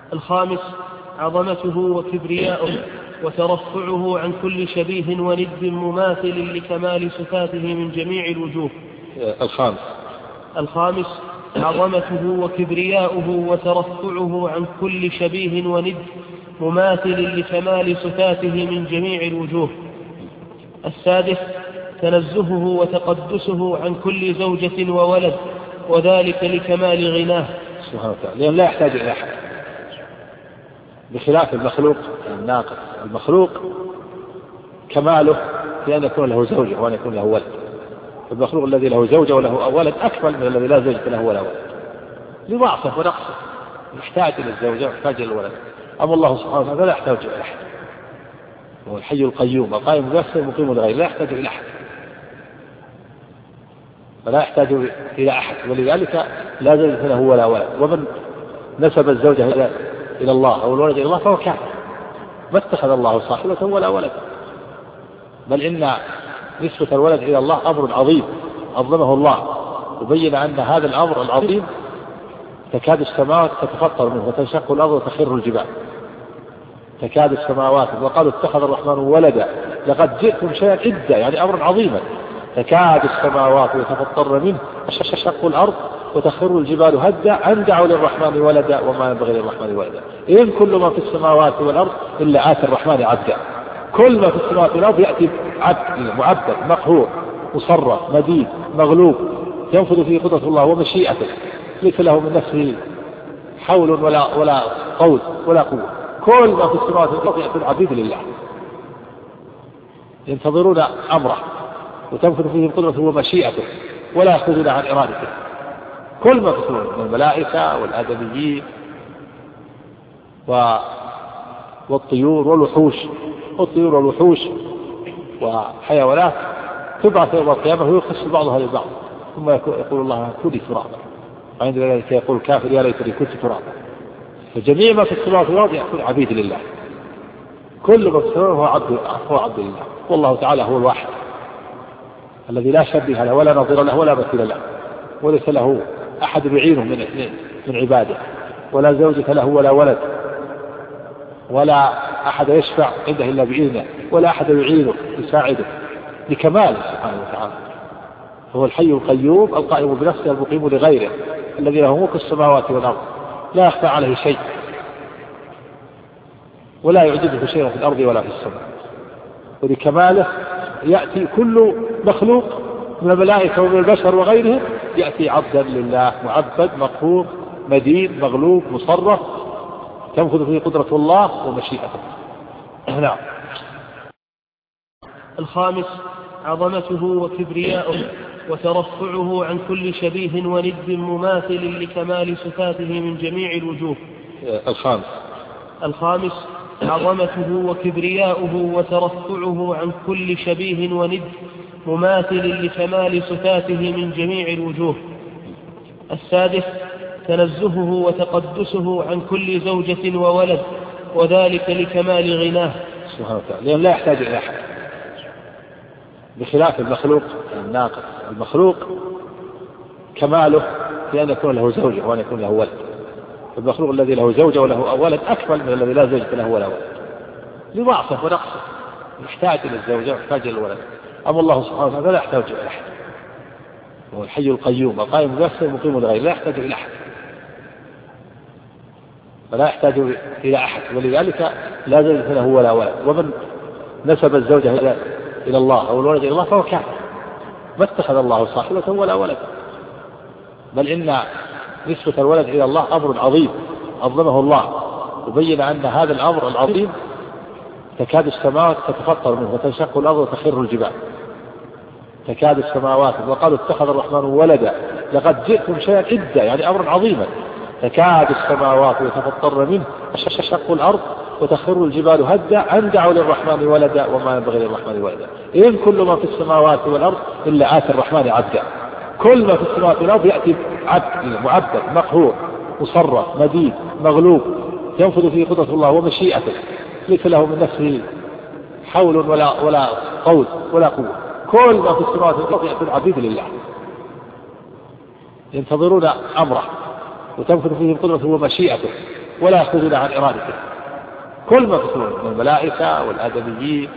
الخامس عظمته وكبرياؤه وترفعه عن كل شبيه وند مماثل لكمال صفاته من جميع الوجوه. الخامس عظمته وكبرياؤه وترفعه عن كل شبيه وند مماثل لكمال صفاته من جميع الوجوه. السادس تنزهه وتقدسه عن كل زوجة وولد، وذلك لكمال غناه سبحانه وتعالى، لأن لا يحتاج إلى أحد، بخلاف المخلوق الناقص. المخلوق كماله في أن يكون له زوجة وأن يكون له ولد. المخلوق الذي له زوجة وله ولد أكمل من الذي لا زوجة له ولا ولد، لضعفه ونقصه، يحتاج إلى الزوجة ويحتاج إلى الولد. أما الله سبحانه وتعالى لا يحتاج إلى أحد، هو الحي القيوم القائم بنفسه المقيم لغيره، لا يحتاج إلى أحد، فلا يحتاج إلى أحد، ولذلك لا زوجة له ولا ولد. ومن نسب الزوجة إلى الله أو الولد إلى الله فهو كافر، ما اتخذ الله صاحبة ولا ولد، بل إن نسبة الولد إلى الله أمر عظيم عظمه الله، وبين أن هذا الأمر العظيم تكاد السماوات تتفطر منه وتنشق الأرض وتخر الجبال، تكاد السماوات، وقالوا اتخذ الرحمن ولدا لقد جئتم شيئا إدا، يعني أمر عظيما، تكاد السماوات يتفطر منه وتنشق الأرض وتخر الجبال هدا أن دعوا للرحمن ولدا وما ينبغي للرحمن ولدا إن كل ما في السماوات والأرض إلا آتي الرحمن عبدا. كل ما في السماوات والأرض يأتي عبد معبد مقهور مصرف مديد مغلوب ينفذ فيه قدرة الله ومشيئته، ليس له من نفسه حول ولا قول ولا قوة. كل ما في السماوات والأرض يأتي العبيد لله ينتظرون أمره وتنفذ فيه قدرته ومشيئته ولا يأخذون عن إرادته. كل ما في السماوات من الملائكة والآدميين والطيور والوحوش، الطيور والوحوش وحيوانات تبعث يوم القيامة ويخص بعضها لبعض، ثم يقول الله كوني ترابا، وعند ذلك يقول الكافر يا ليتني كنت ترابا. فجميع ما في السماوات والأرض يكون عبيد لله، كل ما في السماوات هو عبد لله. والله تعالى هو الواحد الذي لا شبيه له ولا نظير له ولا مثيل له، وليس له أحد يعينه من عباده، ولا زوجة له ولا ولد، ولا أحد يشفع عنده إلا بإذنه، ولا أحد يعينه يساعده لكماله سبحانه وتعالى. هو الحي القيوم القائم بنفسه المقيم لغيره الذي له ملك السماوات والأرض، لا يخفى عليه شيء ولا يعجزه شيء في الأرض ولا في السماء. ولكماله يأتي كل مخلوق من الملائكة ومن البشر وغيرهم يأتي عبدا لله معبد مقهور مدين مغلوب مصرف تنفذ فيه قدرة الله ومشيئته. نعم. الخامس عظمته وكبرياؤه وترفعه عن كل شبيه وند مماثل لكمال صفاته من جميع الوجوه. الخامس عظمته وكبرياؤه وترفعه عن كل شبيه وند مماثل لكمال صفاته من جميع الوجوه. السادس تنزهه وتقدسه عن كل زوجة وولد، وذلك لكمال غناه سبحانه وتعالى، لأن لا يحتاج إلى أحد، بخلاف المخلوق الناقص. المخلوق كماله في أن يكون له زوجة وأن يكون له ولد. المخلوق الذي له زوجة وله ولد أكمل من الذي لا زوجة له ولا ولد، لضعفه ونقصه، يحتاج إلى الزوجة ويحتاج إلى الولد. أما الله سبحانه وتعالى لا يحتاج إلى أحد، هو الحي القيوم القائم بنفسه المقيم لغيره، لا يحتاج إلى أحد، فلا يحتاج إلى أحد، ولذلك لا زوجة له ولا ولد. ومن نسب الزوجة إلى الله أو الولد إلى الله فهو كافر، ما اتخذ الله صاحبة ولا ولد، بل إن نسبة الولد إلى الله أمر عظيم عظمه الله، وبين أن هذا الأمر العظيم تكاد السماوات تتفطر منه وتنشق الأرض وتخر الجبال، تكاد السماوات، وقالوا اتخذ الرحمن ولدا لقد جئتم شيئا إدا، يعني أمر عظيما، تكاد السماوات يتفطر منه وتنشق الأرض وتخر الجبال هدا أن دعوا للرحمن ولدا وما ينبغي للرحمن ولدا إن كل ما في السماوات والأرض إلا آتي الرحمن عبدا. كل ما في السماوات والأرض يأتي عبد معبد مقهور مصرف مديد مغلوب ينفذ فيه قدرة الله ومشيئته، ليس له من نفسه حول ولا قول ولا قوة. كل ما في السماوات والأرض يأتي العبيد لله ينتظرون أمره وتنفذ فيه قدرته ومشيئته ولا يخرجون عن إرادته. كل مفتون من الملائكة والآدميين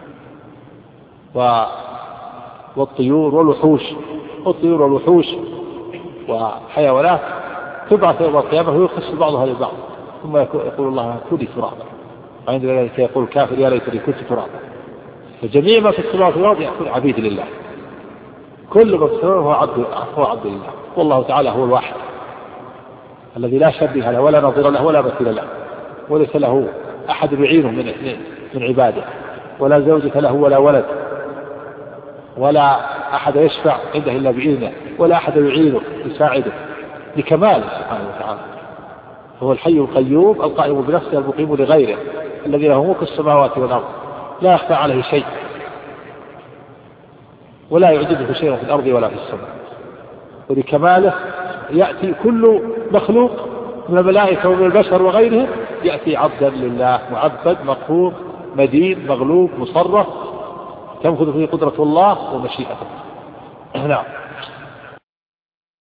والطيور والوحوش وحيوانات تبعث يوم القيامة ويخص بعضها لبعض، ثم يقول الله كوني ترابا، وعند ذلك يقول الكافر يا ليتني كنت ترابا. فجميع ما في السماوات والأرض يكون عبيد لله، كل ما في السماوات هو عبد لله. والله تعالى هو الواحد الذي لا شبيه له ولا نظير له ولا مثيل له، وليس له أحد يعينه من عباده، ولا زوجة له ولا ولد، ولا أحد يشفع عنده إلا بإذنه، ولا أحد يعينه يساعده لكماله سبحانه وتعالى. هو الحي القيوم القائم بنفسه المقيم لغيره الذي له ملك السماوات والأرض، لا يخفى عليه شيء ولا يعجزه شيء في الأرض ولا في السماء. ولكماله يأتي كل مخلوق من الملائكة ومن البشر وغيرهم يأتي عبدا لله، معبد مقهور مدين مغلوب مصرف، تنفذ فيه قدرة الله ومشيئته. نعم.